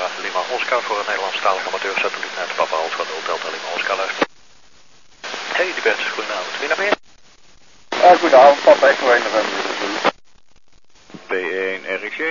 Lima Oscar voor een Nederlandstalig amateursatelliet naar het Papa Alpha Delta Lima Oscar luisteren. Hey, die Bertus, goedenavond. Wie naar meer? Goedenavond, Papa Echo 1 November. P1 RG.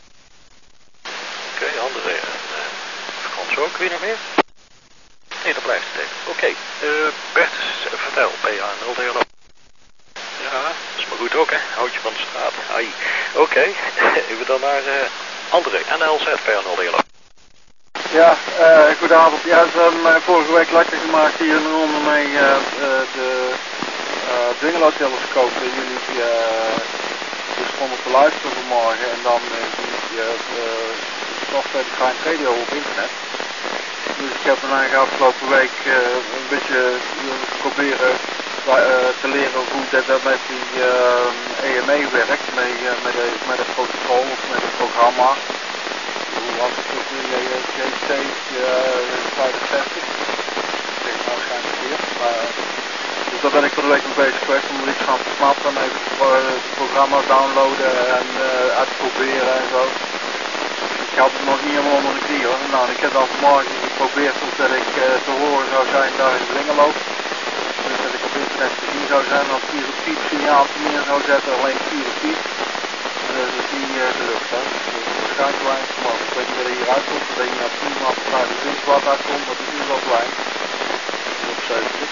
Oké, André en Frans ook. Wie naar meer? Nee, dat blijft het even. Oké, Bertus, vertel. PA 0 dialoog. Ja, dat is maar goed ook, hè. Houtje van de straat. Ai. Oké, even dan naar André, NLZ, PA 0 dialoog. Ja, goedenavond. Ja, ze hebben mij vorige week lekker gemaakt hier in Ronde mee de Dwingeloos-telescoop. Jullie dus konden te luisteren vanmorgen en dan die software die Grind Radio op internet. Dus ik heb me eigenlijk afgelopen week een beetje proberen te leren hoe dat met die EME werkt, met het protocol of met het programma. Hoe was het ook weer, J-Stage 65? Ik denk waarschijnlijk weer. Dus daar ben ik voor de week mee bezig geweest om iets gaan snappen en even het programma downloaden en uitproberen en zo. Ik had het nog niet helemaal onder de knie hoor. Nou, ik heb dan vanmorgen geprobeerd dat ik te horen zou zijn daar in Dwingelo. Dus dat ik op internet te zien zou zijn, als 4 op 10 signaal neer zou zetten, alleen 4 op 10. Dat is niet de lucht hè. Waarschijnlijk weinig vermogen. Ik weet niet wat er hier uitkomt, dat je naar 10 af naar de 20 watt uitkomt, dat is nu wel klein. Op 70.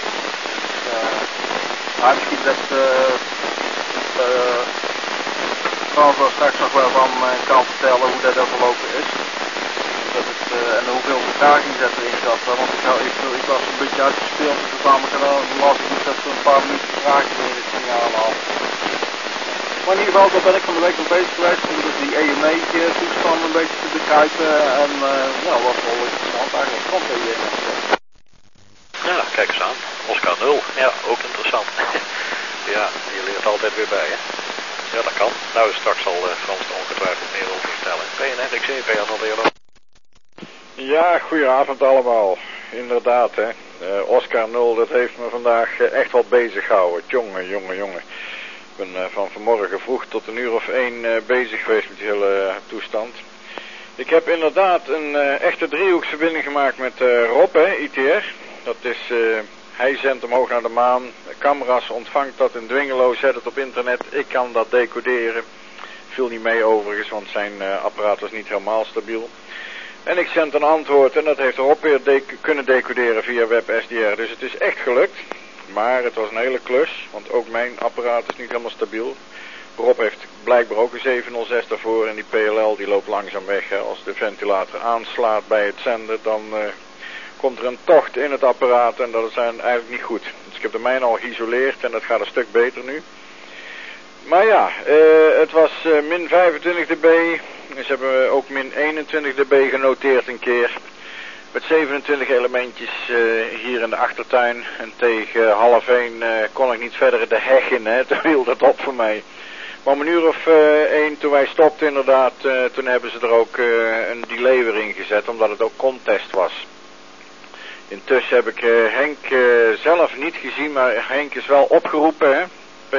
Maar misschien dat Frans wel straks nog wel van kan vertellen hoe dat verlopen is. Dat het, en hoeveel vertraging dat erin zat. Want ik was een beetje uitgespeeld en toen kwam ik er wel lastig dus dat er een paar minuten vertraging in het signaal had. Maar in ieder geval, daar ben ik van de week mee bezig geweest om dus die EME-toestand een beetje te begrijpen. En ja, wat wel interessant eigenlijk. Komt er hier Ja, kijk eens aan. Oscar 0. Ja, ook interessant. Ja, je leert altijd weer bij, hè. Ja, dat kan. Nou, straks zal Frans er ongetwijfeld meer over vertellen. PNR, ik zie je, PNR dialoog. Ja, goedenavond allemaal. Inderdaad, hè. Oscar 0, dat heeft me vandaag echt wat bezig gehouden. Jongen. Ik ben van vanmorgen vroeg tot 1:01 bezig geweest met die hele toestand. Ik heb inderdaad een echte driehoeksverbinding gemaakt met Rob, hè, ITR. Dat is, hij zendt omhoog naar de maan, camera's ontvangt dat in Dwingelo, zet het op internet, ik kan dat decoderen. Viel niet mee overigens, want zijn apparaat was niet helemaal stabiel. En ik zend een antwoord en dat heeft Rob weer kunnen decoderen via WebSDR. Dus het is echt gelukt. Maar het was een hele klus, want ook mijn apparaat is niet helemaal stabiel. Rob heeft blijkbaar ook een 706 daarvoor en die PLL die loopt langzaam weg. Hè. Als de ventilator aanslaat bij het zenden, dan komt er een tocht in het apparaat en dat is eigenlijk niet goed. Dus ik heb de mijne al geïsoleerd en dat gaat een stuk beter nu. Maar ja, het was min 25 dB. Ze hebben ook min 21 dB genoteerd een keer. Met 27 elementjes hier in de achtertuin. En tegen 12:30 kon ik niet verder de heg in, hè. Toen hield het op voor mij. Maar om 1:01 toen wij stopten inderdaad, toen hebben ze er ook een delay weer in gezet. Omdat het ook contest was. Intussen heb ik Henk zelf niet gezien, maar Henk is wel opgeroepen, hè.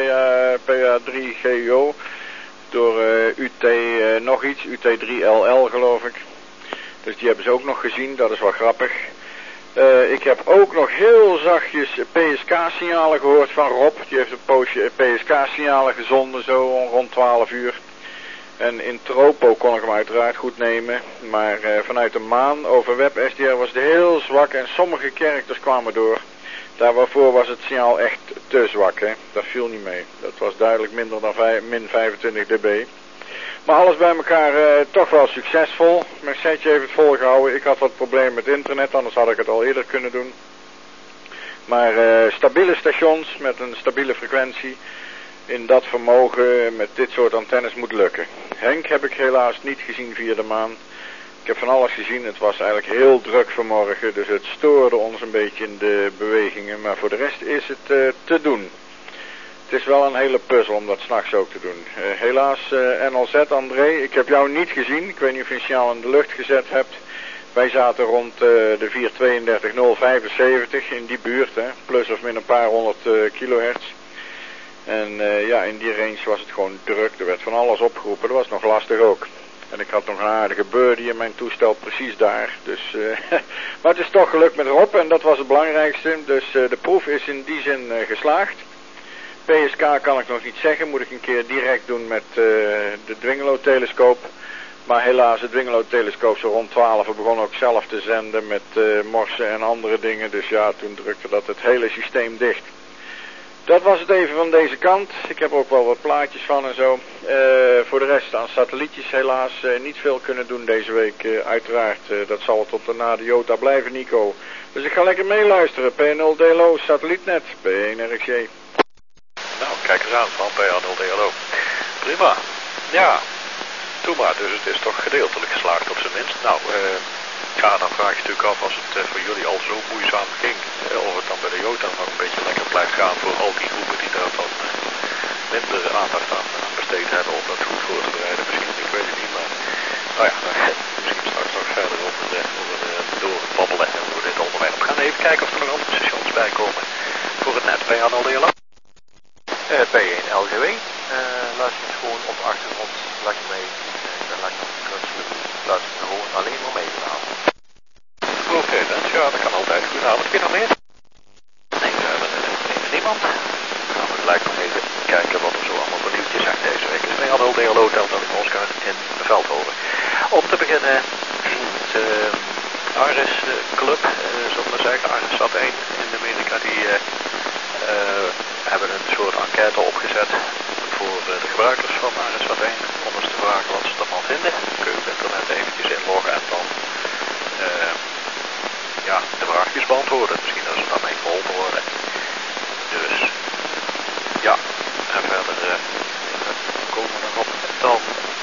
PA3GO. Door UT nog iets, UT3LL geloof ik. Dus die hebben ze ook nog gezien, dat is wel grappig. Ik heb ook nog heel zachtjes PSK-signalen gehoord van Rob. Die heeft een poosje PSK-signalen gezonden, zo rond 12 uur. En in Tropo kon ik hem uiteraard goed nemen. Maar vanuit de maan over WebSDR was het heel zwak en sommige characters kwamen door. Daar waarvoor was het signaal echt te zwak, hè. Dat viel niet mee. Dat was duidelijk minder dan min 25 dB. Maar alles bij elkaar toch wel succesvol. Mijn setje heeft het volgehouden. Ik had wat problemen met internet, anders had ik het al eerder kunnen doen. Maar stabiele stations met een stabiele frequentie in dat vermogen met dit soort antennes moet lukken. Henk heb ik helaas niet gezien via de maan. Ik heb van alles gezien. Het was eigenlijk heel druk vanmorgen, dus het stoorde ons een beetje in de bewegingen. Maar voor de rest is het te doen. Het is wel een hele puzzel om dat s nachts ook te doen. Helaas, NLZ André, ik heb jou niet gezien. Ik weet niet of je een signaal in de lucht gezet hebt. Wij zaten rond de 432.075 in die buurt, hè, plus of min een paar honderd kilohertz. En ja, in die range was het gewoon druk. Er werd van alles opgeroepen. Dat was nog lastig ook. En ik had nog een aardige birdie in mijn toestel precies daar. Dus, maar het is toch gelukt met Rob en dat was het belangrijkste. Dus de proef is in die zin geslaagd. PSK kan ik nog niet zeggen. Moet ik een keer direct doen met de Dwingelo-telescoop. Maar helaas, de Dwingelo-telescoop zo rond 12 begon ook zelf te zenden met morsen en andere dingen. Dus ja, toen drukte dat het hele systeem dicht. Dat was het even van deze kant. Ik heb ook wel wat plaatjes van en zo. Voor de rest aan satellietjes helaas niet veel kunnen doen deze week. Uiteraard, dat zal tot na de Jota blijven, Nico. Dus ik ga lekker meeluisteren. P0 DLO, satellietnet, P1 RxJ. Nou, kijk eens aan van PA0 DLO. Prima. Ja, doe maar. Dus het is toch gedeeltelijk geslaagd op zijn minst. Nou, ja, dan vraag je natuurlijk af als het voor jullie al zo moeizaam ging, of het dan bij de Jota nog een beetje lekker blijft gaan voor al die groepen die daar dan minder aandacht aan besteed hebben om dat goed voor te bereiden. Misschien, ik weet het niet, maar nou ja, misschien straks nog verder over doorbabbelen en over dit onderwerp. We gaan even kijken of er nog andere stations bij komen voor het net. PA0 DLO. P1 LGW. Luister eens gewoon op de achtergrond lekker mee. Ik ben lekker knutselen. Luister gewoon alleen maar mee vanavond. Oké, dan ja, dat kan altijd. Goedenavond, kun je nog meer? Nee, we hebben even niemand. Dan gaan we gelijk nog even kijken wat er zo allemaal voor nieuwtjes zijn deze week. Dus PA0 DLO telt dan in Oscar in Veldhoven. Om te beginnen de Aris Club, zullen we zeggen, Aris Sat 1 in Amerika, die hebben een soort enquête opgezet voor de gebruikers van Aris Sat 1 om eens te vragen wat ze ervan vinden. Dan kun je op internet eventjes inloggen en dan ja, de vraagjes beantwoorden. Misschien dat ze daarmee geholpen worden. Dus ja, en verder komen we nog op. Dan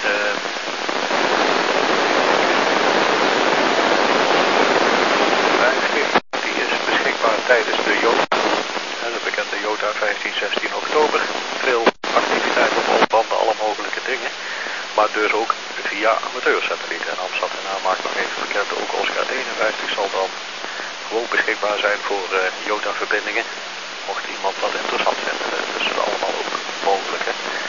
die is beschikbaar tijdens de Jota. De bekende Jota 15, 16 oktober. Veel activiteit op alle banden, alle mogelijke dingen. Maar dus ook via amateursatellieten. En Amstad en maakt nog even bekend, ook Oscar 51 zal dan gewoon beschikbaar zijn voor Jota-verbindingen. Mocht iemand dat interessant vinden. Dus dat is allemaal ook mogelijk.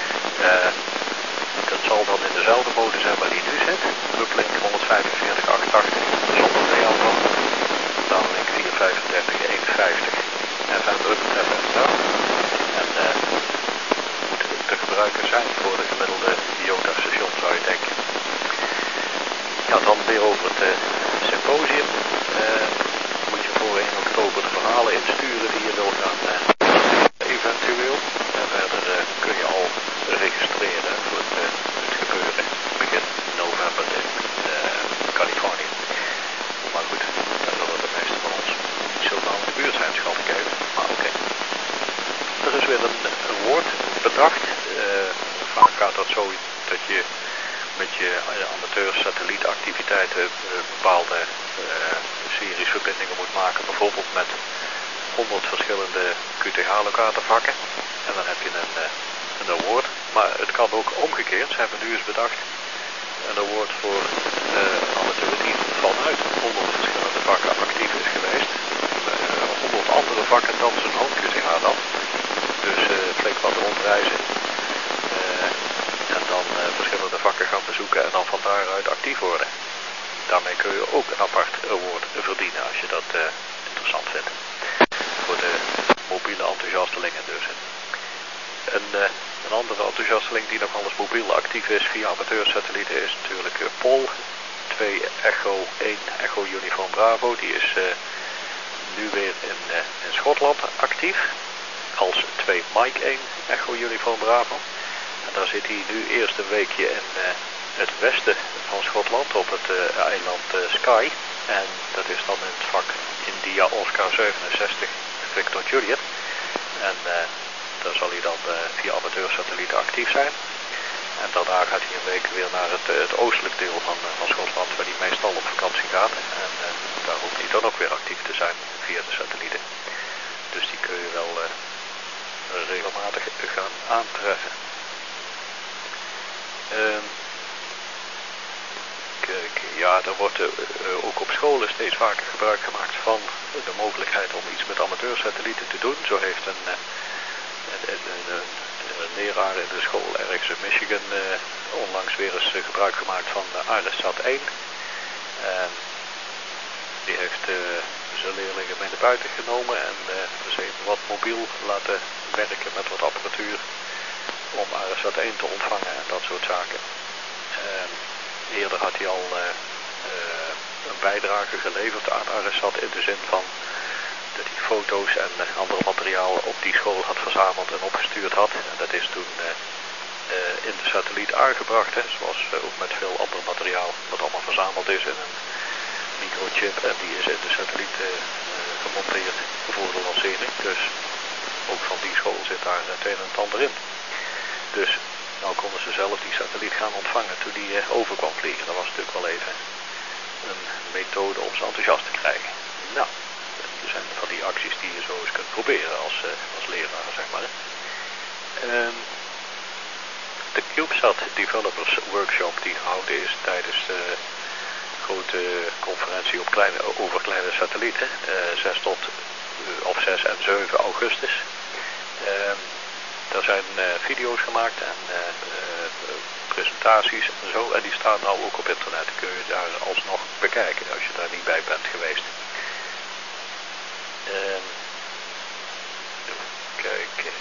Dat zal dan in dezelfde mode zijn waar die nu zit. Uplink 14588 zonder DL-van. Downlink 43551. En verder daar. En moeten te gebruiken zijn voor de gemiddelde Jota-station, zou je denken. Ja, dan weer over het symposium. Moet je voor 1 oktober de verhalen insturen die je wil gaan eventueel. En verder kun je al registreren voor het gebeuren begin november in Californië. Maar goed, daar zullen de meeste van ons niet zo lang in de buurt zijn, schat ik even. Maar oké. Er is weer een woord bedacht. Vaak gaat dat zo dat je met je amateurs-satellietactiviteiten bepaalde series verbindingen moet maken. Bijvoorbeeld met 100 verschillende QTH-locatorvakken. En dan heb je een award. Maar het kan ook omgekeerd. Ze hebben nu eens bedacht een award voor amateur die vanuit 100 verschillende vakken actief is geweest. 100 andere vakken dan zijn hoofd-QTH dan. Dus flink wat rondreizen. En dan verschillende vakken gaan bezoeken en dan van daaruit actief worden. Daarmee kun je ook een apart award verdienen als je dat interessant vindt. Voor de mobiele enthousiastelingen dus. Een andere enthousiasteling die nog alles mobiel actief is via amateursatellieten is natuurlijk Pol 2 Echo 1 Echo Uniform Bravo. Die is nu weer in Schotland actief als 2 Mike 1 Echo Uniform Bravo. En daar zit hij nu eerst een weekje in het westen van Schotland op het eiland Skye. En dat is dan in het vak India Oscar 67 Victor Juliet. En daar zal hij dan via amateursatellieten actief zijn. En daarna gaat hij een week weer naar het oostelijk deel van Schotland, waar hij meestal op vakantie gaat. En daar hoopt hij dan ook weer actief te zijn via de satellieten. Dus die kun je wel regelmatig gaan aantreffen. Ja, er wordt ook op scholen steeds vaker gebruik gemaakt van de mogelijkheid om iets met amateursatellieten te doen. Zo heeft de leraar in de school ergens in Michigan onlangs weer eens gebruik gemaakt van ARESat 1. En die heeft zijn leerlingen mee naar buiten genomen en dus even wat mobiel laten werken met wat apparatuur om ARESat 1 te ontvangen en dat soort zaken. Eerder had hij al een bijdrage geleverd aan ARESat in de zin van dat hij foto's en andere materialen op die school had verzameld en opgestuurd had. En dat is toen in de satelliet aangebracht, hè, zoals ook met veel ander materiaal wat allemaal verzameld is in een microchip en die is in de satelliet gemonteerd voor de lancering. Dus ook van die school zit daar het een en het ander in. Dus nou konden ze zelf die satelliet gaan ontvangen toen die over kwam vliegen. Dat was natuurlijk wel even een methode om ze enthousiast te krijgen. Nou, er zijn van die acties die je zo eens kunt proberen als leraar, zeg maar. De CubeSat Developers Workshop die gehouden is tijdens de grote conferentie over kleine satellieten, 6 en 7 augustus. Daar zijn video's gemaakt en presentaties en zo. En die staan nou ook op internet. Kun je daar alsnog bekijken als je daar niet bij bent geweest. Kijk.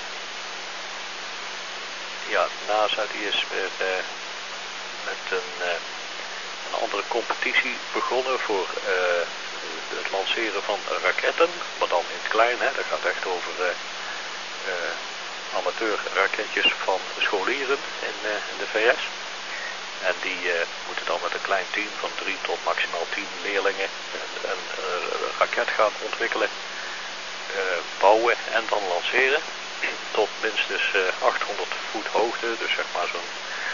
Ja, NASA die is weer met een andere competitie begonnen voor het lanceren van raketten. Maar dan in het klein, hè. Dat gaat echt over amateurraketjes van scholieren in de VS. En die moeten dan met een klein team van 3 tot maximaal 10 leerlingen een raket gaan ontwikkelen, bouwen en dan lanceren. Tot minstens 800 voet hoogte, dus zeg maar zo'n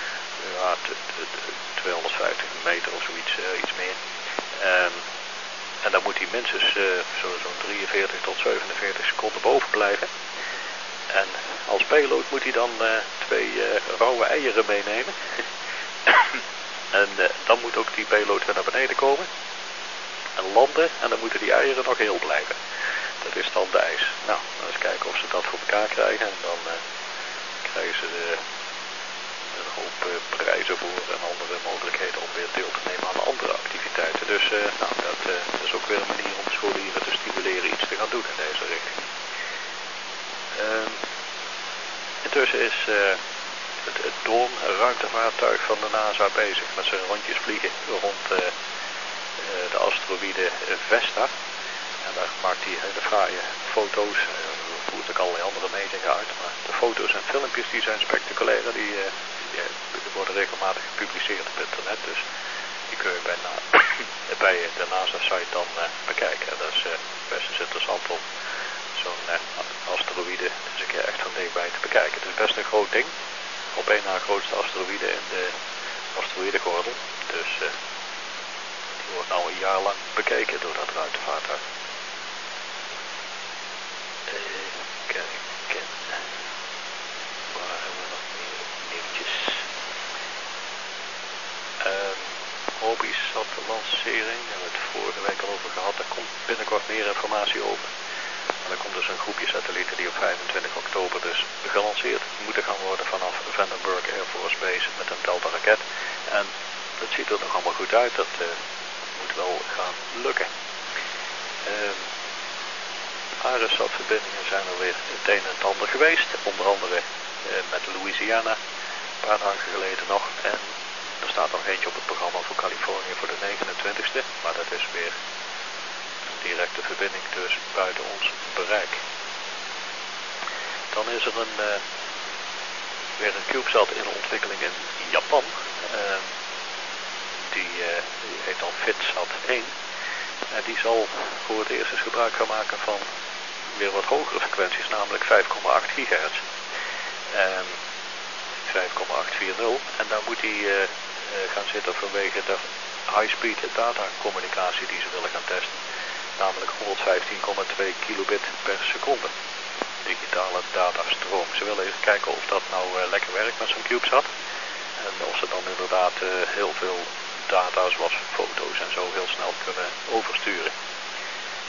250 meter of zoiets, iets meer. En dan moet hij minstens zo'n 43 tot 47 seconden boven blijven. En als payload moet hij dan 2 rauwe eieren meenemen. En dan moet ook die payload weer naar beneden komen. En landen. En dan moeten die eieren nog heel blijven. Dat is dan de eis. Nou, eens kijken of ze dat voor elkaar krijgen. En dan krijgen ze een hoop prijzen voor en andere mogelijkheden om weer deel te nemen aan andere activiteiten. Dus dat is ook weer een manier om scholieren te stimuleren iets te gaan doen in deze richting. Intussen is het Dawn ruimtevaartuig van de NASA bezig met zijn rondjes vliegen rond de asteroïde Vesta. En daar maakt hij hele fraaie foto's. Voert ook allerlei andere metingen uit. Maar de foto's en filmpjes die zijn spectaculair. Die worden regelmatig gepubliceerd op internet. Dus die kun je bij de NASA-site dan bekijken. En dat is best eens interessant om zo'n asteroïde dus een keer echt van dichtbij te bekijken. Het is best een groot ding. Op één na grootste asteroïde in de asteroïdegordel. Dus die wordt nou een jaar lang bekeken door dat ruimtevaartuig. Kijken. Waar hebben we nog meer nieuwtjes? Hobbies had de lancering. Daar hebben we het vorige week al over gehad. Daar komt binnenkort meer informatie over. En er komt dus een groepje satellieten die op 25 oktober dus gelanceerd moeten gaan worden vanaf Vandenberg Air Force Base met een Delta raket. En dat ziet er nog allemaal goed uit. Dat moet wel gaan lukken. ARESat-verbindingen zijn er weer het een en het ander geweest. Onder andere met Louisiana, een paar dagen geleden nog. En er staat nog eentje op het programma voor Californië voor de 29e. Maar dat is weer een directe verbinding dus buiten ons bereik. Dan is er weer een CubeSat in ontwikkeling in Japan. Die heet dan FitSat 1. En die zal voor het eerst eens gebruik gaan maken van weer wat hogere frequenties, namelijk 5,8 gigahertz. 5,840. En daar moet hij gaan zitten vanwege de high-speed datacommunicatie die ze willen gaan testen. Namelijk 115,2 kilobit per seconde. Digitale datastroom. Ze willen even kijken of dat nou lekker werkt met zo'n CubeSat. En of ze dan inderdaad heel veel data zoals foto's en zo heel snel kunnen oversturen.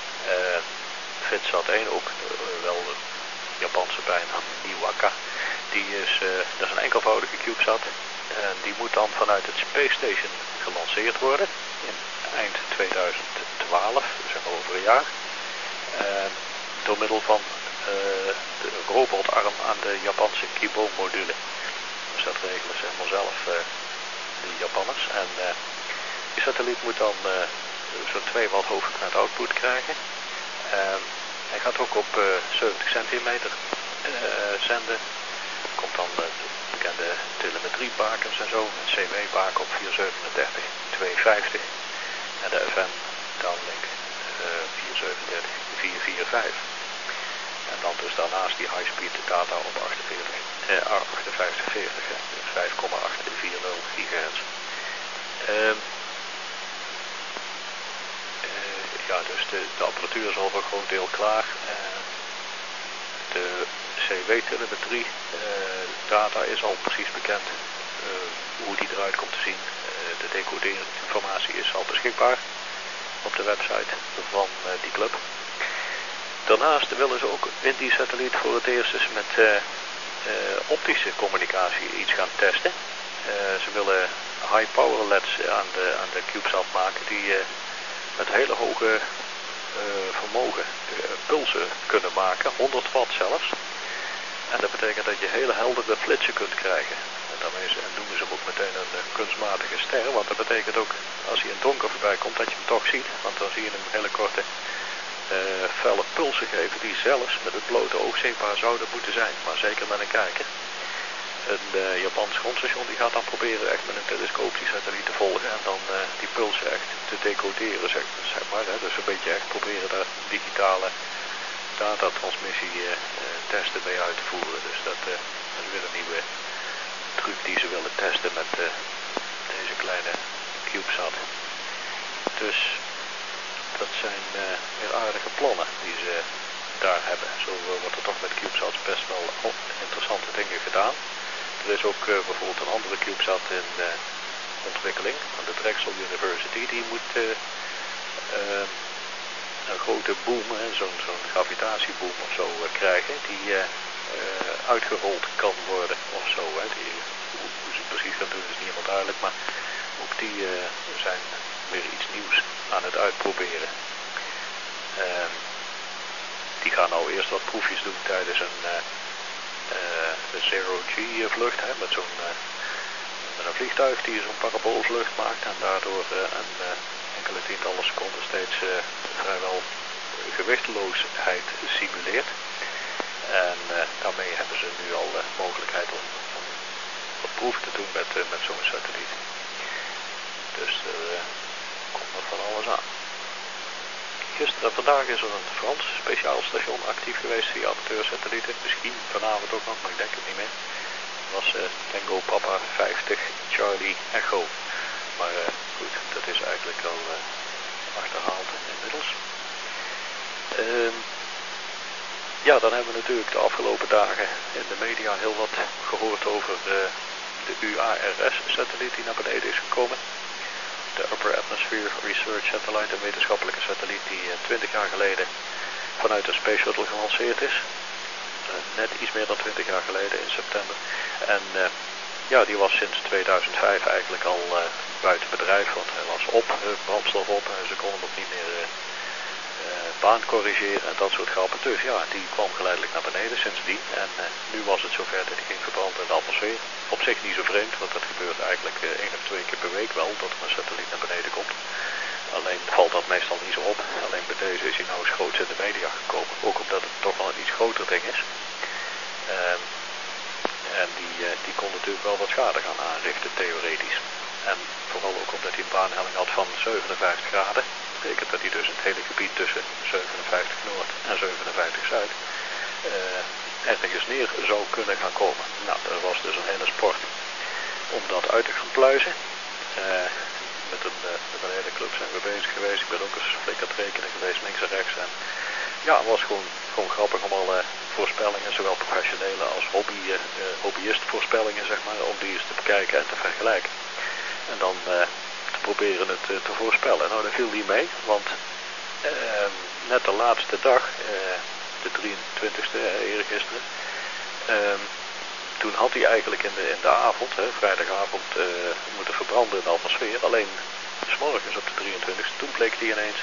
FitSat 1 ook wel de Japanse bijnaam Niwaka. dat is een enkelvoudige CubeSat. En die moet dan vanuit het Space Station gelanceerd worden. In eind 2012, dus over een jaar. Door middel van de robotarm aan de Japanse Kibo-module. Dus dat regelen ze helemaal zelf, de Japanners. En die satelliet moet dan zo'n 2 watt hoofdgedraaid output krijgen. Hij gaat ook op 70 centimeter zenden. Komt dan de bekende telemetriebakens en zo. Een CW-baken op 437, 250. En de FM downlink 437, 445. En dan dus daarnaast die high-speed data op 5840, 5,840 gigahertz. Ja, dus de apparatuur is al voor een groot deel klaar. De CW-telemetrie data is al precies bekend. Hoe die eruit komt te zien. De decoderinformatie is al beschikbaar op de website van die club. Daarnaast willen ze ook in die satelliet voor het eerst eens met optische communicatie iets gaan testen. Ze willen high power LEDs aan de CubeSat maken die met hele hoge vermogen pulsen kunnen maken, 100 watt zelfs. En dat betekent dat je hele heldere flitsen kunt krijgen. En daarmee noemen ze hem ook meteen een kunstmatige ster, want dat betekent ook als hij in het donker voorbij komt dat je hem toch ziet. Want dan zie je hem hele korte felle pulsen geven die zelfs met het blote oog zichtbaar zouden moeten zijn, maar zeker met een kijker. Een Japans grondstation die gaat dan proberen echt met een telescoop die satelliet te volgen en dan die pulsen echt te decoderen, zeg maar. Hè. Dus een beetje echt proberen daar digitale datatransmissie testen mee uit te voeren. Dus dat is weer een nieuwe truc die ze willen testen met deze kleine CubeSat. Dus dat zijn weer aardige plannen die ze daar hebben. Zo wordt er toch met CubeSats best wel interessante dingen gedaan. Er is ook bijvoorbeeld een andere CubeSat in ontwikkeling aan de Drexel University. Die moet een grote boom, zo'n gravitatieboom of zo krijgen, die uitgerold kan worden of zo. Hè. Hoe ze het precies gaan doen is niet helemaal duidelijk, maar ook die zijn weer iets nieuws aan het uitproberen. Die gaan nou eerst wat proefjes doen tijdens een Zero-G vlucht, hè, met een vliegtuig die zo'n paraboolvlucht maakt en daardoor enkele tientallen seconden steeds vrijwel gewichteloosheid simuleert. En daarmee hebben ze nu al de mogelijkheid om wat proeven te doen met zo'n satelliet. Dus er komt nog van alles aan. Gisteren en vandaag is er een Frans speciaal station actief geweest via amateursatellieten. Misschien vanavond ook nog, maar ik denk het niet meer. Dat was Tango Papa 50 Charlie Echo. Maar goed, dat is eigenlijk al achterhaald inmiddels. Ja, dan hebben we natuurlijk de afgelopen dagen in de media heel wat gehoord over de UARS-satelliet die naar beneden is gekomen. De Upper Atmosphere Research Satellite, een wetenschappelijke satelliet die 20 jaar geleden vanuit de Space Shuttle gelanceerd is. Net iets meer dan 20 jaar geleden in september. En ja, die was sinds 2005 eigenlijk al buiten bedrijf, want hij was op, brandstof op en ze konden hem ook niet meer baan corrigeren en dat soort grappen. Dus ja, die kwam geleidelijk naar beneden sindsdien. En nu was het zover dat hij ging verbranden in de atmosfeer. Op zich niet zo vreemd, want dat gebeurt eigenlijk 1 of 2 keer per week wel, dat er een satelliet naar beneden komt. Alleen valt dat meestal niet zo op. Alleen bij deze is hij nou eens groots in de media gekomen. Ook omdat het toch wel een iets groter ding is. En die kon natuurlijk wel wat schade gaan aanrichten, theoretisch. En vooral ook omdat hij een baanhelling had van 57 graden. Dat betekent dat hij dus het hele gebied tussen 57 Noord en 57 Zuid ergens neer zou kunnen gaan komen. Nou, dat was dus een hele sport om dat uit te gaan pluizen. Met een hele club zijn we bezig geweest. Ik ben ook eens flink aan het rekenen geweest, links en rechts. En ja, het was gewoon grappig om alle voorspellingen, zowel professionele als hobbyist-voorspellingen, zeg maar, om die eens te bekijken en te vergelijken. En dan te proberen het te voorspellen. Nou, daar viel die mee, want net de laatste dag, de 23e, eergisteren, toen had hij eigenlijk in de avond, vrijdagavond, moeten verbranden in de atmosfeer. Alleen 's morgens op de 23e, toen bleek hij ineens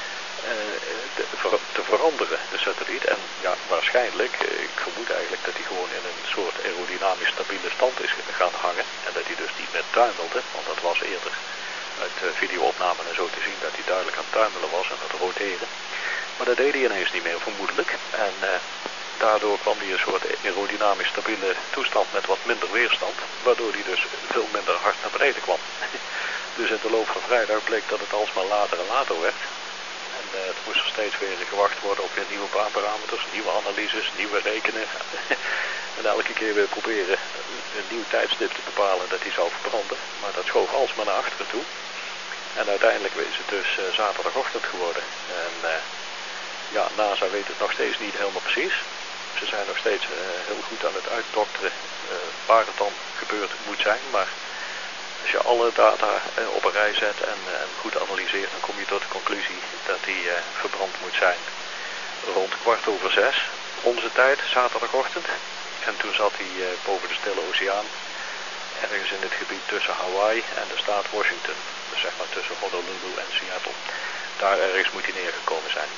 te veranderen, de satelliet. En ja, waarschijnlijk, ik vermoed eigenlijk dat hij gewoon in een soort aerodynamisch stabiele stand is gaan hangen. En dat hij dus niet meer tuimelde, want dat was eerder uit videoopnamen en zo te zien dat hij duidelijk aan het tuimelen was en aan het roteren. Maar dat deed hij ineens niet meer, vermoedelijk. En daardoor kwam hij een soort aerodynamisch stabiele toestand met wat minder weerstand, waardoor hij dus veel minder hard naar beneden kwam. Dus in de loop van vrijdag bleek dat het alsmaar later en later werd. En het moest er steeds weer gewacht worden op weer nieuwe baanparameters, nieuwe analyses, nieuwe rekenen. En elke keer weer proberen een nieuw tijdstip te bepalen dat hij zou verbranden. Maar dat schoof alsmaar naar achteren toe. En uiteindelijk is het dus zaterdagochtend geworden. En ja, NASA weet het nog steeds niet helemaal precies. Ze zijn nog steeds heel goed aan het uitdokteren waar het dan gebeurd moet zijn. Maar als je alle data op een rij zet en goed analyseert, dan kom je tot de conclusie dat die verbrand moet zijn rond 6:15 onze tijd, zaterdagochtend. En toen zat hij boven de Stille Oceaan, ergens in het gebied tussen Hawaii en de staat Washington. Dus zeg maar tussen Honolulu en Seattle. Daar ergens moet hij neergekomen zijn.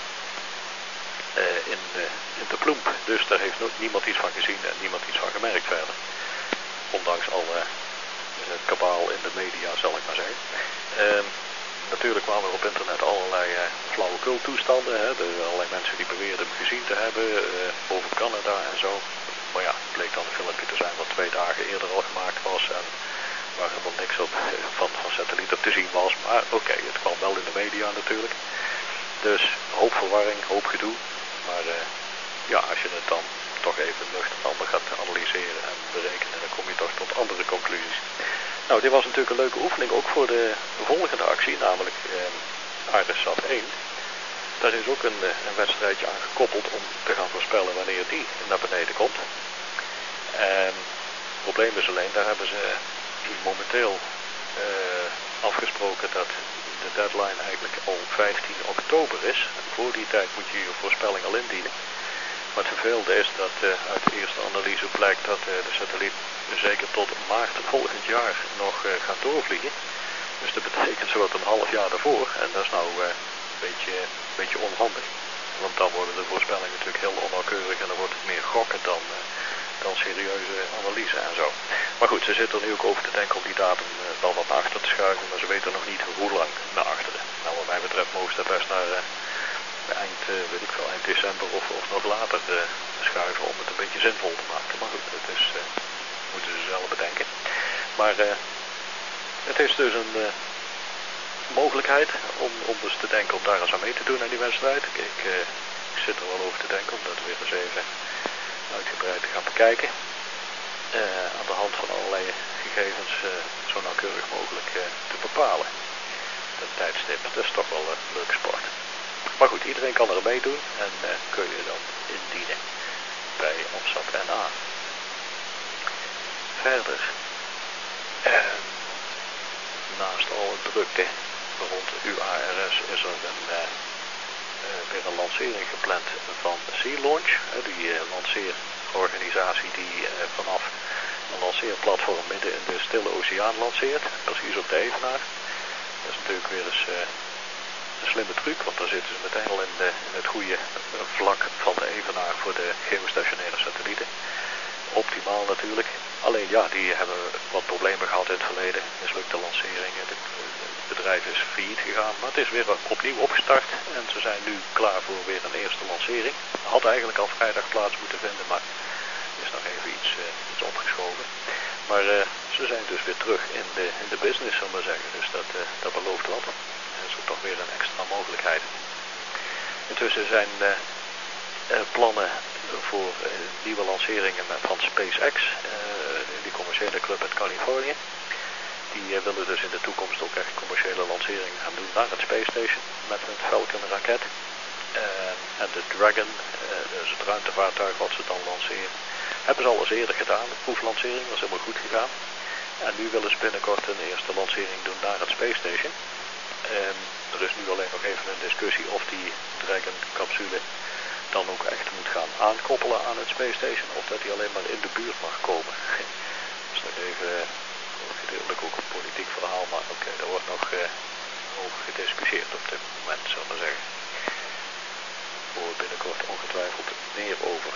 In de Plump. Dus daar heeft niemand iets van gezien en niemand iets van gemerkt verder. Ondanks alle kabaal in de media, zal ik maar zeggen. Natuurlijk kwamen er op internet allerlei flauwekultoestanden. Allerlei mensen die beweerden hem gezien te hebben. Boven Canada en zo. Maar ja, het bleek dan een filmpje te zijn wat 2 dagen eerder al gemaakt was. En waar er dan niks op, van satelliet op te zien was. Maar oké, het kwam wel in de media natuurlijk. Dus hoop verwarring, hoop gedoe. Maar ja, als je het dan toch even nuchter gaat analyseren en berekenen, dan kom je toch tot andere conclusies. Nou, dit was natuurlijk een leuke oefening ook voor de volgende actie, namelijk ARISSat 1. Daar is ook een wedstrijdje aan gekoppeld om te gaan voorspellen wanneer die naar beneden komt. Het probleem is alleen, daar hebben ze momenteel afgesproken dat de deadline eigenlijk al 15 oktober is. En voor die tijd moet je je voorspelling al indienen. Maar het vervelende is dat uit de eerste analyse blijkt dat de satelliet zeker tot maart volgend jaar nog gaat doorvliegen. Dus dat betekent zowat een half jaar daarvoor. En dat is nou een beetje onhandig. Want dan worden de voorspellingen natuurlijk heel onnauwkeurig en dan wordt het meer gokken dan serieuze analyse en zo. Maar goed, ze zitten er nu ook over te denken om die datum wel wat naar achter te schuiven. Maar ze weten nog niet hoe lang naar achteren. Nou, wat mij betreft mogen ze best naar eind december of nog later schuiven om het een beetje zinvol te maken. Maar goed, dat is, moeten ze zelf bedenken. Maar het is dus een mogelijkheid om dus te denken om daar eens aan mee te doen aan die wedstrijd. Ik zit er wel over te denken om dat weer eens even uitgebreid te gaan bekijken. Aan de hand van allerlei gegevens zo nauwkeurig mogelijk te bepalen. Dat tijdstip, dat is toch wel een leuke sport. Maar goed, iedereen kan er meedoen en kun je dan indienen bij ARISSat NA. Verder, naast alle drukte rond UARS is er weer een lancering gepland van Sea Launch. Die lanceerorganisatie die vanaf een lanceerplatform midden in de Stille Oceaan lanceert. Precies op de Evenaar. Dat is natuurlijk weer eens een slimme truc, want daar zitten ze meteen al in het goede vlak van de Evenaar voor de geostationaire satellieten. Optimaal natuurlijk. Alleen ja, die hebben wat problemen gehad in het verleden. Mislukte lanceringen. Het bedrijf is failliet gegaan, maar het is weer opnieuw opgestart. En ze zijn nu klaar voor weer een eerste lancering. Had eigenlijk al vrijdag plaats moeten vinden, maar is nog even iets opgeschoven. Maar ze zijn dus weer terug in de business, zal ik maar zeggen. Dus dat belooft wat. Dat is toch weer een extra mogelijkheid. Intussen zijn plannen voor nieuwe lanceringen van SpaceX, die commerciële club uit Californië. Die willen dus in de toekomst ook echt commerciële lanceringen gaan doen naar het Space Station met een Falcon raket. En de Dragon, dus het ruimtevaartuig wat ze dan lanceren, hebben ze al eens eerder gedaan. De proeflancering was helemaal goed gegaan. En nu willen ze binnenkort een eerste lancering doen naar het Space Station. Er is nu alleen nog even een discussie of die Dragon-capsule dan ook echt moet gaan aankoppelen aan het Space Station, of dat hij alleen maar in de buurt mag komen. Dat is nog even gedeeltelijk ook een politiek verhaal, maar oké, daar wordt nog over gediscussieerd op dit moment, zullen we zeggen. Voor binnenkort ongetwijfeld meer over.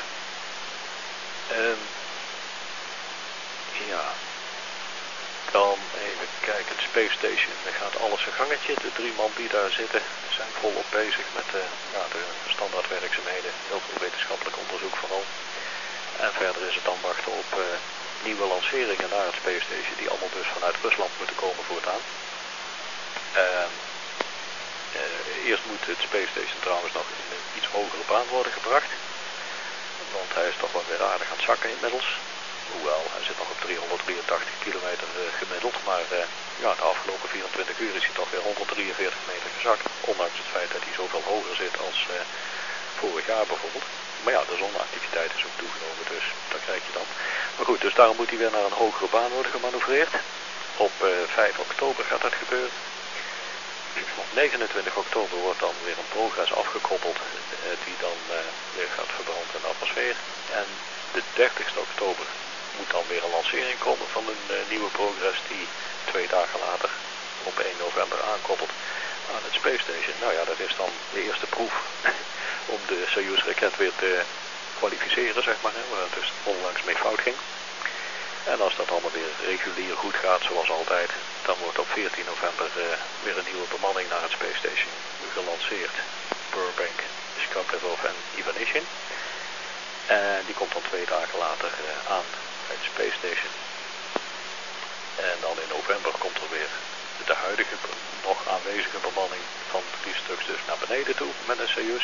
Ja, dan even kijken, het Space Station, daar gaat alles zijn gangetje. De 3 man die daar zitten zijn volop bezig met de standaardwerkzaamheden, heel veel wetenschappelijk onderzoek vooral. En verder is het dan wachten op nieuwe lanceringen naar het Space Station, die allemaal dus vanuit Rusland moeten komen voortaan. Eerst moet het Space Station trouwens nog in een iets hogere baan worden gebracht. Want hij is toch wel weer aardig aan het zakken inmiddels. Hoewel, hij zit nog op 383 kilometer gemiddeld. Maar ja, de afgelopen 24 uur is hij toch weer 143 meter gezakt. Ondanks het feit dat hij zoveel hoger zit als vorig jaar bijvoorbeeld. Maar ja, de zonneactiviteit is ook toegenomen, dus dat krijg je dan. Maar goed, dus daarom moet hij weer naar een hogere baan worden gemanoeuvreerd. Op 5 oktober gaat dat gebeuren. Op 29 oktober wordt dan weer een progress afgekoppeld die dan weer gaat verbranden in de atmosfeer. En de 30ste oktober moet dan weer een lancering komen van een nieuwe progress die 2 dagen later op 1 november aankoppelt aan het Space Station. Nou ja, dat is dan de eerste proef om de Soyuz-raket weer te kwalificeren, zeg maar, waar het dus onlangs mee fout ging. En als dat allemaal weer regulier goed gaat, zoals altijd, dan wordt op 14 november weer een nieuwe bemanning naar het Space Station gelanceerd. Burbank, Skobelov en Ivanishyn. En die komt dan 2 dagen later aan bij het Space Station. En dan in november komt er weer de huidige nog aanwezige bemanning van 3 stuks dus naar beneden toe met een Soyuz.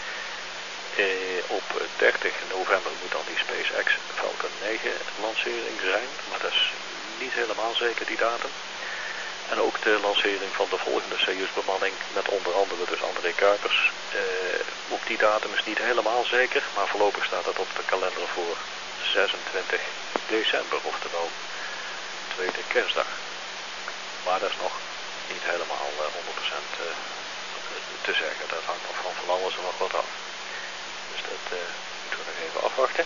Op 30 november moet dan die SpaceX Falcon 9 lancering zijn, maar dat is niet helemaal zeker die datum. En ook de lancering van de volgende Soyuz-bemanning met onder andere dus André Kuipers. Op die datum is niet helemaal zeker, maar voorlopig staat het op de kalender voor 26 december, oftewel tweede kerstdag. Maar dat is nog niet helemaal 100% te zeggen, dat hangt nog van alles en nog wat af. Dus dat moeten we nog even afwachten.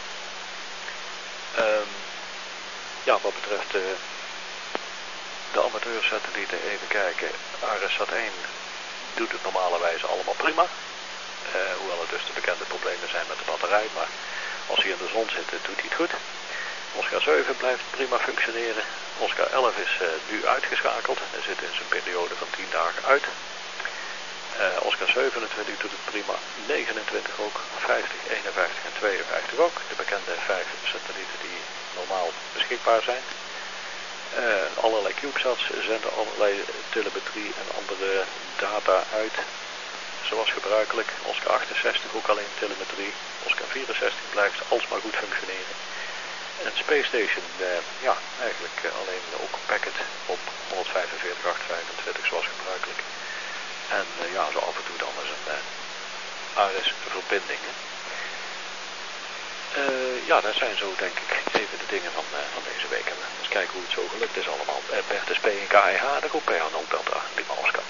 Ja, wat betreft de amateursatellieten, even kijken. AresSat 1 doet het normalerwijze allemaal prima. Hoewel er dus de bekende problemen zijn met de batterij. Maar als hij in de zon zit, doet hij het goed. Oscar 7 blijft prima functioneren. Oscar 11 is nu uitgeschakeld. Hij zit in zijn periode van 10 dagen uit. Oscar 27 doet het prima. 29 ook. 50, 51 en 52 ook. De bekende 5 satellieten die normaal beschikbaar zijn. Allerlei CubeSats zenden allerlei telemetrie en andere data uit. Zoals gebruikelijk. Oscar 68 ook alleen telemetrie. Oscar 64 blijft alsmaar goed functioneren. En Space Station, ja, eigenlijk alleen ook packet op 145.825 zoals gebruikelijk. En ja, zo af en toe dan is een ARES-verbinding. Ja, dat zijn zo denk ik even de dingen van deze week. En eens kijken hoe het zo gelukt is allemaal. Bertus P en KEH, de groep PH0 Delta, Lima Oscar.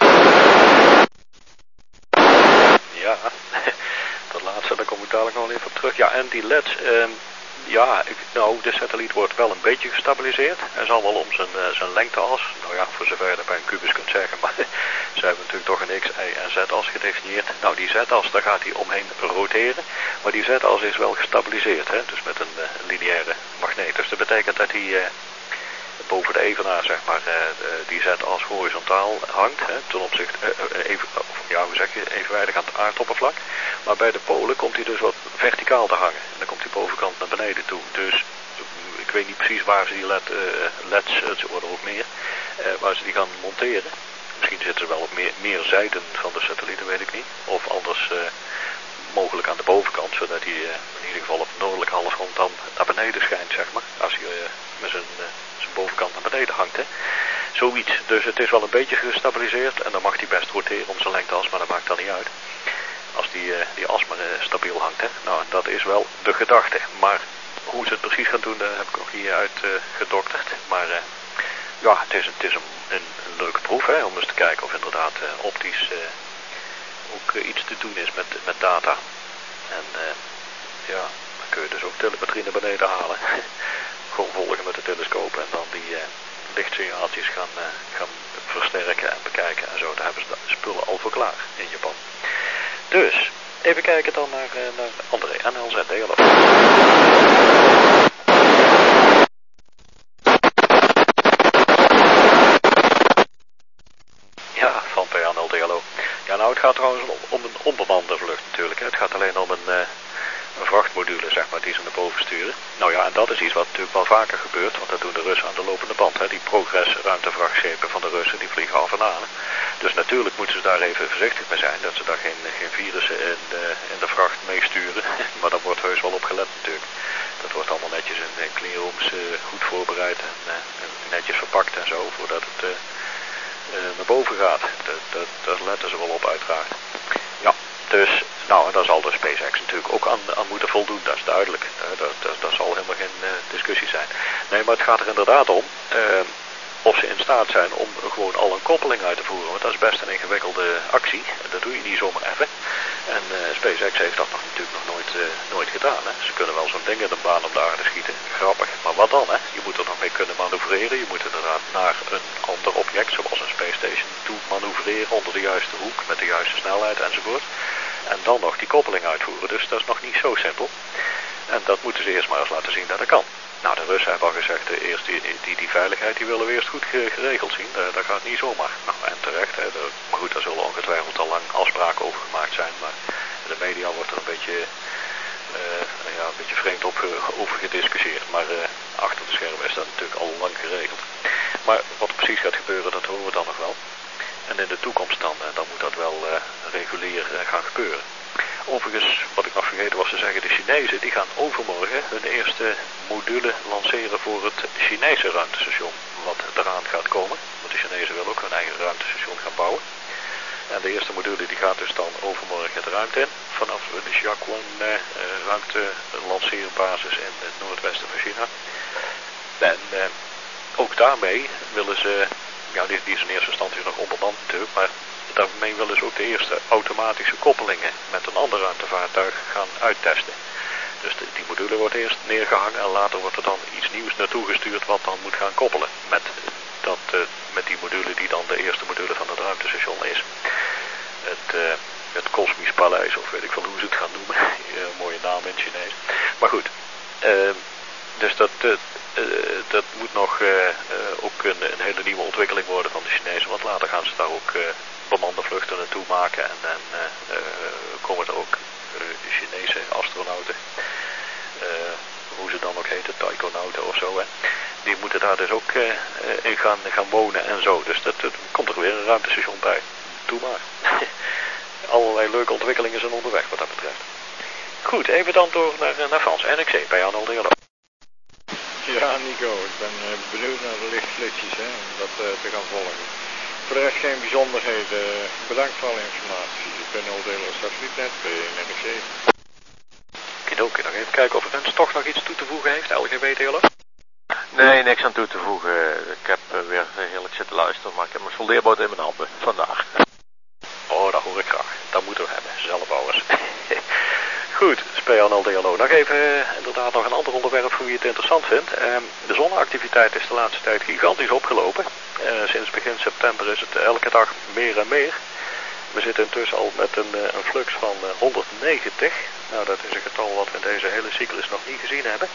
Ja, dat laatste, daar kom ik dadelijk nog even op terug. Ja, en die LED's, ja, nou, de satelliet wordt wel een beetje gestabiliseerd. Hij zal wel om zijn lengteas, nou ja, voor zover je dat bij een kubus kunt zeggen, maar ze hebben natuurlijk toch een X, Y en Z-as gedefinieerd. Nou, die Z-as, daar gaat hij omheen roteren, maar die Z-as is wel gestabiliseerd, hè? Dus met een lineaire magneet. Dus dat betekent dat hij boven de evenaar, zeg maar, die Z-as horizontaal hangt, hè, ten opzichte, evenwijdig aan het aardoppervlak. Maar bij de polen komt hij dus wat verticaal te hangen. En dan komt die bovenkant naar beneden toe. Dus ik weet niet precies waar ze die LED's, ze worden ook meer, waar ze die gaan monteren. Misschien zitten ze wel op meer zijden van de satellieten, weet ik niet. Of anders mogelijk aan de bovenkant, zodat hij in ieder geval op het noordelijk halfrond dan naar beneden schijnt, zeg maar. Als hij met zijn bovenkant naar beneden hangt, hè. Zoiets. Dus het is wel een beetje gestabiliseerd en dan mag hij best roteren om zijn lengteas, maar dat maakt dan niet uit. Als die as maar stabiel hangt, hè. Nou, dat is wel de gedachte. Maar hoe ze het precies gaan doen, daar heb ik nog niet uitgedokterd. Maar ja, het is een leuke proef, hè, om eens te kijken of inderdaad optisch ook iets te doen is met data. En ja, dan kun je dus ook telemetrie naar beneden halen. Gewoon volgen met de telescoop en dan die lichtsignaaltjes gaan versterken en bekijken en zo. Daar hebben ze de spullen al voor klaar in Japan. Dus, even kijken dan naar André, NLZ, hallo. Ja, van PA0, hallo. Ja, nou, het gaat trouwens om een onbemande vlucht natuurlijk. Hè. Het gaat alleen om een vrachtmodule, zeg maar, die ze naar boven sturen. Nou ja, en dat is iets wat natuurlijk wel vaker gebeurt, want dat doen de Russen aan de lopende band. Hè. Die Progress-ruimtevrachtschepen van de Russen, die vliegen af en aan. Dus natuurlijk moeten ze daar even voorzichtig mee zijn, dat ze daar geen virussen in de vracht meesturen. Maar daar wordt heus wel op gelet natuurlijk. Dat wordt allemaal netjes in cleanrooms goed voorbereid en netjes verpakt en zo, voordat het naar boven gaat. Daar letten ze wel op uiteraard. Ja, dus, nou, en daar zal de SpaceX natuurlijk ook aan moeten voldoen, dat is duidelijk. Dat zal helemaal geen discussie zijn. Nee, maar het gaat er inderdaad om of ze in staat zijn om gewoon al een koppeling uit te voeren. Want dat is best een ingewikkelde actie. Dat doe je niet zomaar even. En SpaceX heeft dat natuurlijk nog nooit gedaan. Hè. Ze kunnen wel zo'n ding in de baan op de aarde schieten. Grappig. Maar wat dan? Hè? Je moet er nog mee kunnen manoeuvreren. Je moet inderdaad naar een ander object, zoals een Space Station, toe manoeuvreren onder de juiste hoek, met de juiste snelheid enzovoort. En dan nog die koppeling uitvoeren. Dus dat is nog niet zo simpel. En dat moeten ze eerst maar eens laten zien dat dat kan. Nou, de Russen hebben al gezegd, eerst die veiligheid die willen we eerst goed geregeld zien. Dat gaat niet zomaar. Nou, en terecht. Hè, maar goed, daar zullen ongetwijfeld al lang afspraken over gemaakt zijn. Maar de media wordt er een beetje vreemd over gediscussieerd. Maar achter de schermen is dat natuurlijk al lang geregeld. Maar wat er precies gaat gebeuren, dat horen we dan nog wel. En in de toekomst dan moet dat wel regulier gaan gebeuren. Overigens, wat ik nog vergeten was te zeggen, de Chinezen die gaan overmorgen hun eerste module lanceren voor het Chinese ruimtestation wat eraan gaat komen. Want de Chinezen willen ook hun eigen ruimtestation gaan bouwen. En de eerste module die gaat dus dan overmorgen de ruimte in. Vanaf de Jiaquan ruimtelanceerbasis in het noordwesten van China. En ook daarmee willen ze, ja die is in eerste instantie nog onbemand natuurlijk, maar daarmee willen ze ook de eerste automatische koppelingen met een ander ruimtevaartuig gaan uittesten. Dus die module wordt eerst neergehangen en later wordt er dan iets nieuws naartoe gestuurd wat dan moet gaan koppelen met die module die dan de eerste module van het ruimtestation is. Het Kosmisch Paleis, of weet ik veel hoe ze het gaan noemen. Mooie naam in het Chinees. Maar goed, dus dat moet nog ook een hele nieuwe ontwikkeling worden van de Chinezen, want later gaan ze daar ook bemande vluchten naartoe maken en dan komen er ook Chinese astronauten, hoe ze dan ook heten, taikonauten of zo, hè. Die moeten daar dus ook in gaan wonen en zo. Dus dat komt er weer een ruimtestation bij. Doe maar. Allerlei leuke ontwikkelingen zijn onderweg wat dat betreft. Goed, even dan door naar Frans. NXC, bij Arnold de Hallo. Ja, Nico, ik ben benieuwd naar de lichtflitsjes, hè, om dat te gaan volgen. Voor de rest geen bijzonderheden. Bedankt voor alle informatie. Ik ben Oldelo Satellietnet bij NXC. Kidoki, nog even kijken of Rens toch nog iets toe te voegen heeft. LGB Hallo. Nee, niks aan toe te voegen. Ik heb weer heerlijk zitten luisteren, maar ik heb mijn soldeerboot in mijn handen vandaag. Oh, dat hoor ik graag. Dat moeten we hebben, zelfbouwers. Goed, SPA0DLO. Nog even inderdaad nog een ander onderwerp voor wie het interessant vindt. De zonneactiviteit is de laatste tijd gigantisch opgelopen. Sinds begin september is het elke dag meer en meer. We zitten intussen al met een flux van 190. Nou, dat is een getal wat we in deze hele cyclus nog niet gezien hebben.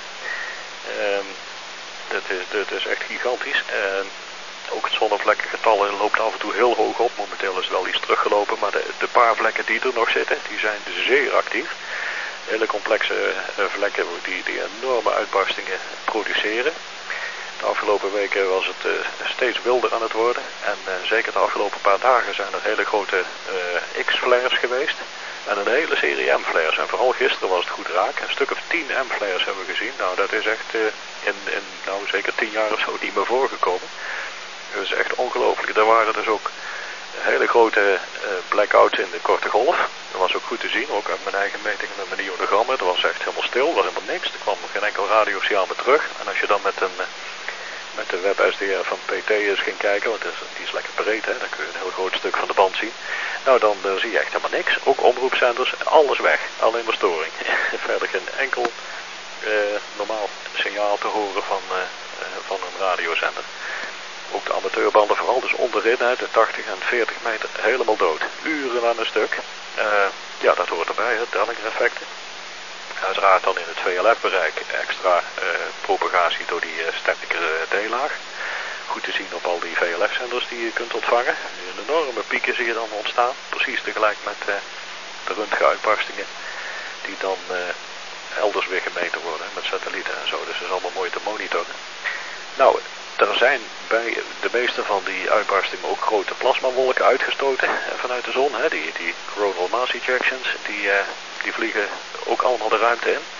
Dat is echt gigantisch. Ook het zonnevlekkengetal loopt af en toe heel hoog op. Momenteel is het wel iets teruggelopen, maar de paar vlekken die er nog zitten, die zijn zeer actief. Hele complexe vlekken die enorme uitbarstingen produceren. De afgelopen weken was het steeds wilder aan het worden. En zeker de afgelopen paar dagen zijn er hele grote X-flares geweest. En een hele serie M-flares. En vooral gisteren was het goed raak. Een stuk of 10 M-flares hebben we gezien. Nou, dat is echt in zeker 10 jaar of zo niet meer voorgekomen. Dat is echt ongelooflijk. Er waren dus ook hele grote blackouts in de korte golf. Dat was ook goed te zien, ook uit mijn eigen metingen met mijn ionogrammen. Dat was echt helemaal stil, er was helemaal niks. Er kwam geen enkel radiosignaal meer terug. En als je dan met de web SDR van PT eens ging kijken, want die is lekker breed, hè, dan kun je een heel groot stuk van de band zien. Nou, dan zie je echt helemaal niks. Ook omroepzenders, alles weg. Alleen maar storing. Verder geen enkel normaal signaal te horen van een radiozender. Ook de amateurbanden, vooral dus onderin, de 80 en 40 meter, helemaal dood. Uren aan een stuk. Ja, dat hoort erbij, Dellinger-effecten. Uiteraard dan in het VLF-bereik extra propagatie door die sterkere D-laag. Goed te zien op al die VLF-zenders die je kunt ontvangen. Een enorme pieken zie je dan ontstaan. Precies tegelijk met de röntgenuitbarstingen die dan elders weer gemeten worden met satellieten en zo. Dus dat is allemaal mooi te monitoren. Nou, er zijn bij de meeste van die uitbarstingen ook grote plasmawolken uitgestoten vanuit de zon. Die coronal mass ejections, die vliegen ook allemaal de ruimte in.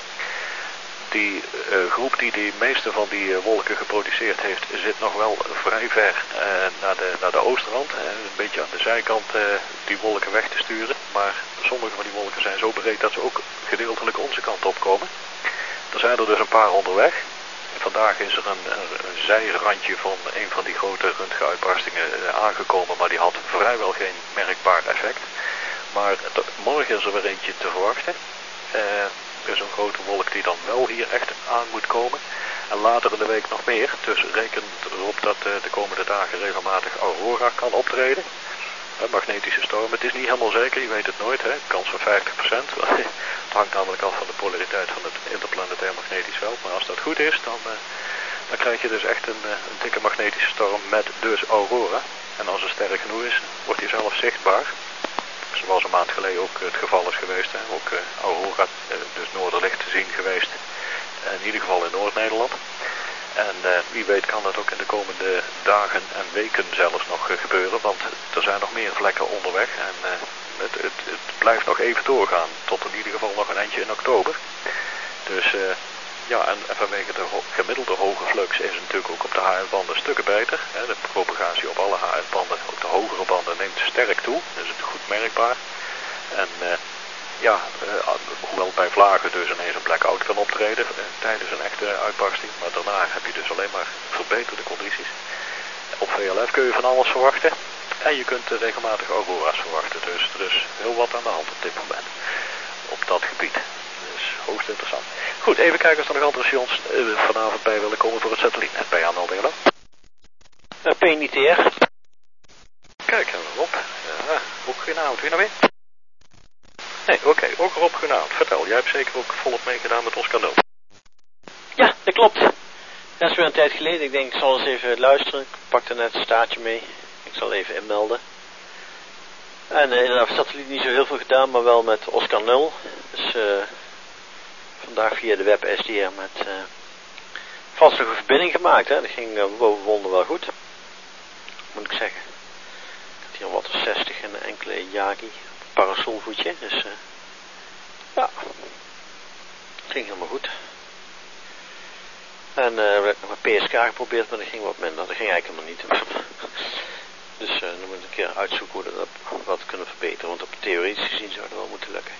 Die groep die de meeste van die wolken geproduceerd heeft, zit nog wel vrij ver naar de oostrand. Een beetje aan de zijkant die wolken weg te sturen. Maar sommige van die wolken zijn zo breed dat ze ook gedeeltelijk onze kant opkomen. Er zijn er dus een paar onderweg. Vandaag is er een zijrandje van een van die grote röntgenuitbarstingen aangekomen, maar die had vrijwel geen merkbaar effect. Maar morgen is er weer eentje te verwachten. Er is een grote wolk die dan wel hier echt aan moet komen. En later in de week nog meer. Dus reken erop dat de komende dagen regelmatig aurora kan optreden. Magnetische storm. Het is niet helemaal zeker, je weet het nooit. Kans van 50%. Het hangt namelijk af van de polariteit van het interplanetair magnetisch veld. Maar als dat goed is, dan krijg je dus echt een dikke magnetische storm met dus aurora. En als het sterk genoeg is, wordt die zelf zichtbaar. Zoals een maand geleden ook het geval is geweest. Ook aurora, dus noorderlicht te zien geweest. In ieder geval in Noord-Nederland. En wie weet kan dat ook in de komende dagen en weken zelfs nog gebeuren. Want er zijn nog meer vlekken onderweg. En het blijft nog even doorgaan. Tot in ieder geval nog een eindje in oktober. Dus ja, en vanwege de gemiddelde hoge flux is het natuurlijk ook op de HF-banden stukken beter. De propagatie op alle HF-banden, ook de hogere banden, neemt sterk toe. Dus het is goed merkbaar. En ja, hoewel bij vlagen dus ineens een blackout kan optreden tijdens een echte uitbarsting. Maar daarna heb je dus alleen maar verbeterde condities. Op VLF kun je van alles verwachten. En je kunt regelmatig aurora's verwachten. Dus er is heel wat aan de hand op dit moment. Op dat gebied. Dus hoogst interessant. Goed, even kijken of er nog andere stations vanavond bij willen komen voor het satellietnet. Bij Arnold, hallo? PNITR. Kijk, hebben we op. Ja, ook goedenavond. Wie nou weer? Nee, oké, ook Rob goedenavond. Vertel, jij hebt zeker ook volop meegedaan met ons kanaal. Ja, dat klopt. Dat is weer een tijd geleden. Ik denk, ik zal eens even luisteren. Ik pakte net het staartje mee. Ik zal even inmelden. En inderdaad, satelliet niet zo heel veel gedaan, maar wel met Oscar 0. Dus vandaag via de web SDR met vastige verbinding gemaakt. Hè. Dat ging boven wonder wel goed. Moet ik zeggen. Ik had hier wat 60 en een enkele Yagi. Parasolvoetje. Dus ja. Het ging helemaal goed. En we hebben nog een PSK geprobeerd, maar dat ging wat minder. Dat ging eigenlijk helemaal niet. Dus dan moet ik een keer uitzoeken hoe we dat wat kunnen verbeteren. Want op theoretisch gezien zou dat wel moeten lukken.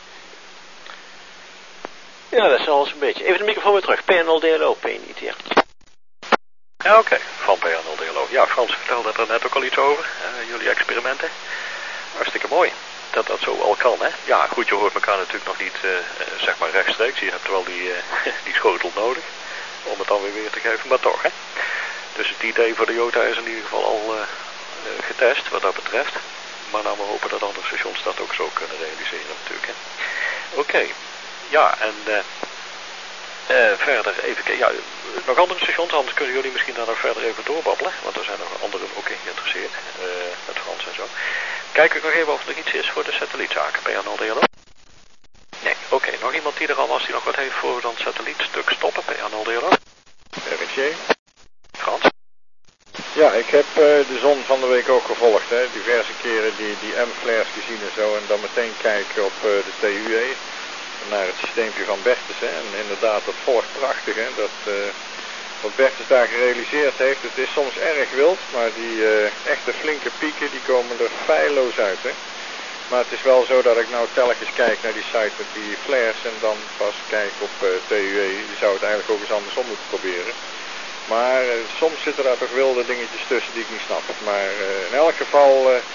Ja, dat is alles een beetje. Even de microfoon weer terug. PNL-DLO, PNITR. Ja, oké. Van PNL-DLO. Ja, Frans vertelde er net ook al iets over. Jullie experimenten. Hartstikke mooi. Dat zo al kan, hè. Ja, goed, je hoort elkaar natuurlijk nog niet, zeg maar rechtstreeks. Je hebt wel die schotel nodig. Om het dan weer te geven, maar toch, hè. Dus het idee voor de Jota is in ieder geval al getest, wat dat betreft. Maar nou, we hopen dat andere stations dat ook zo kunnen realiseren natuurlijk, hè. Oké. Ja, en verder even kijken. Ja, nog andere stations, anders kunnen jullie misschien daar nog verder even doorbabbelen. Want er zijn nog anderen ook in geïnteresseerd. Met Frans en zo. Kijk ik nog even of er iets is voor de satellietzaken. Ben je aan al Nee, oké. Nog iemand die er al was die nog wat heeft voor we dan het satellietstuk stoppen? Ben je aan al RNG. Frans? Ja, ik heb de zon van de week ook gevolgd. Hè. Diverse keren die M-flares gezien en zo. En dan meteen kijken op de TUE. Naar het systeempje van Bertus. Hè. En inderdaad, dat volgt prachtig. Hè. Wat Bertus daar gerealiseerd heeft. Het is soms erg wild. Maar die echte flinke pieken die komen er feilloos uit. Hè. Maar het is wel zo dat ik nou telkens kijk naar die site met die flares. En dan pas kijk op TUE. Die zou het eigenlijk ook eens andersom moeten proberen. Maar soms zitten daar toch wilde dingetjes tussen die ik niet snap. Maar in elk geval,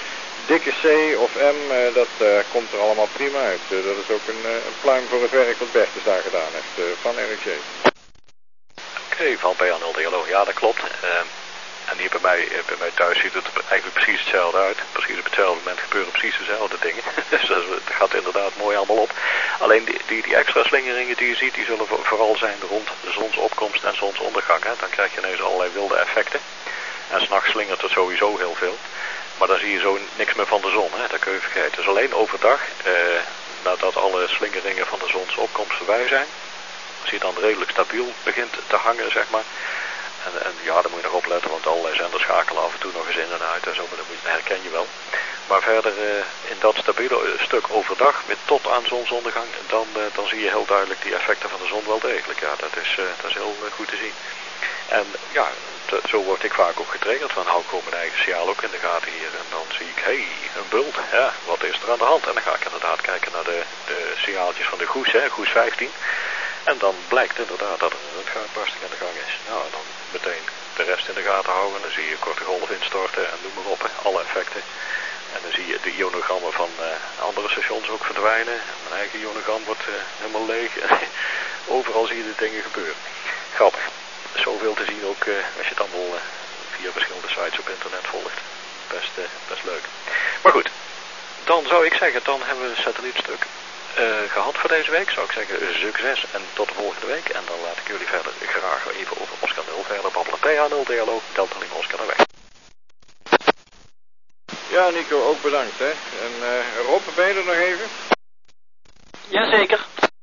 dikke C of M, dat komt er allemaal prima uit. Dat is ook een pluim voor het werk wat Bertus daar gedaan heeft van RG. Oké, van PA0DLO. Ja, dat klopt. En hier bij mij thuis ziet het eigenlijk precies hetzelfde uit. Precies op hetzelfde moment gebeuren precies dezelfde dingen. Dus dat gaat inderdaad mooi allemaal op. Alleen die extra slingeringen die je ziet, die zullen vooral zijn rond de zonsopkomst en zonsondergang. Hè. Dan krijg je ineens allerlei wilde effecten. En 's nachts slingert het sowieso heel veel. Maar dan zie je zo niks meer van de zon. Hè. Dat kun je vergeten. Dus alleen overdag, nadat alle slingeringen van de zonsopkomst voorbij zijn, als je dan redelijk stabiel begint te hangen, zeg maar. En ja, daar moet je nog opletten, want allerlei zenders schakelen af en toe nog eens in en uit en zo, maar dat herken je wel. Maar verder in dat stabiele stuk overdag, met tot aan zonsondergang, dan zie je heel duidelijk die effecten van de zon wel degelijk. Ja, dat is heel goed te zien. En ja, zo word ik vaak ook getriggerd van hou ik gewoon mijn eigen signaal ook in de gaten hier. En dan zie ik, hey, een bult, ja, wat is er aan de hand? En dan ga ik inderdaad kijken naar de signaaltjes van de goes, hè, goes 15. En dan blijkt inderdaad dat er een röntgenuitbarsting aan de gang is. Nou, dan meteen de rest in de gaten houden. Dan zie je korte golf instorten en noem maar op, hè, alle effecten. En dan zie je de ionogrammen van andere stations ook verdwijnen. Mijn eigen ionogram wordt helemaal leeg. Overal zie je de dingen gebeuren. Grappig. Zoveel te zien ook als je het allemaal via verschillende sites op internet volgt. Best leuk. Maar goed, dan zou ik zeggen, dan hebben we een satellietstuk gehad voor deze week. Zou ik zeggen, succes en tot de volgende week. En dan laat ik jullie verder graag even over Oscar 0 verder babbelen. PH0DLO, Delta Lima Oscar naar weg. Ja, Nico, ook bedankt, hè. En Rob, ben je er nog even? Jazeker.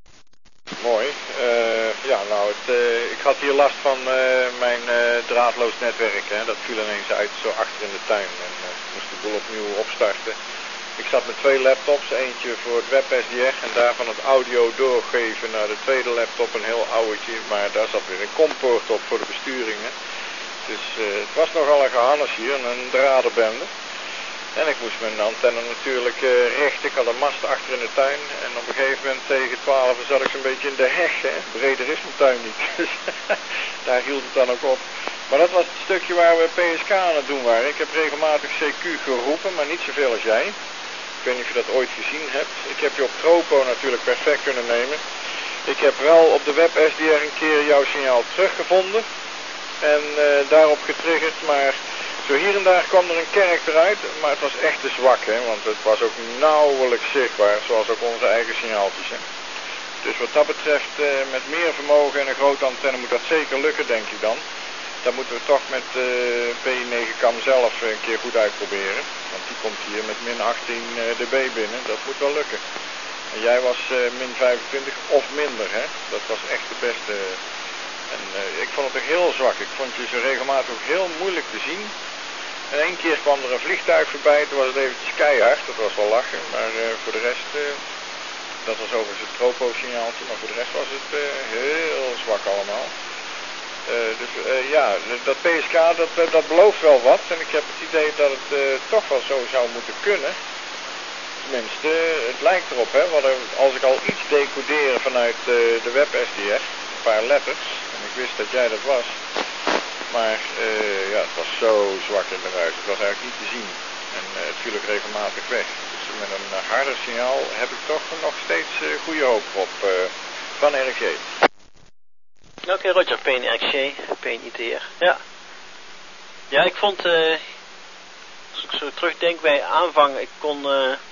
Mooi. Ja, nou, ik had hier last van mijn draadloos netwerk, hè. Dat viel ineens uit zo achter in de tuin en moest de boel opnieuw opstarten. Ik zat met 2 laptops, eentje voor het WebSDR en daarvan het audio doorgeven naar de tweede laptop, een heel ouwtje, maar daar zat weer een kompoort op voor de besturingen. Dus het was nogal een gehannes hier, een dradenbende. En ik moest mijn antenne natuurlijk richten. Ik had een mast achter in de tuin. En op een gegeven moment tegen 12 zat ik zo'n beetje in de heg. Hè. Breder is mijn tuin niet. Dus daar hield het dan ook op. Maar dat was het stukje waar we PSK aan het doen waren. Ik heb regelmatig CQ geroepen, maar niet zoveel als jij. Ik weet niet of je dat ooit gezien hebt. Ik heb je op Tropo natuurlijk perfect kunnen nemen. Ik heb wel op de WebSDR een keer jouw signaal teruggevonden. En daarop getriggerd, maar... Zo hier en daar kwam er een kerk eruit, maar het was echt te zwak, hè, want het was ook nauwelijks zichtbaar, zoals ook onze eigen signaaltjes. Hè. Dus wat dat betreft, met meer vermogen en een grote antenne moet dat zeker lukken, denk ik dan. Dan moeten we toch met P9cam zelf een keer goed uitproberen, want die komt hier met min 18 dB binnen, dat moet wel lukken. En jij was min 25 of minder, hè, dat was echt de beste. En ik vond het ook heel zwak, ik vond je zo regelmatig ook heel moeilijk te zien. En 1 keer kwam er een vliegtuig voorbij, toen was het eventjes keihard, dat was wel lachen, maar voor de rest, dat was overigens het tropo-signaaltje, maar voor de rest was het heel zwak allemaal. Dus ja, dat PSK, dat belooft wel wat en ik heb het idee dat het toch wel zo zou moeten kunnen. Tenminste, het lijkt erop, hè, want als ik al iets decoderen vanuit de WebSDR, een paar letters, en ik wist dat jij dat was. Maar ja, het was zo zwak in de ruis. Het was eigenlijk niet te zien. En het viel ook regelmatig weg. Dus met een harder signaal heb ik toch nog steeds goede hoop op van RG. Oké, Roger, PNRG, PNITR. Ja. Ja, ik vond, als ik zo terugdenk bij aanvang, ik kon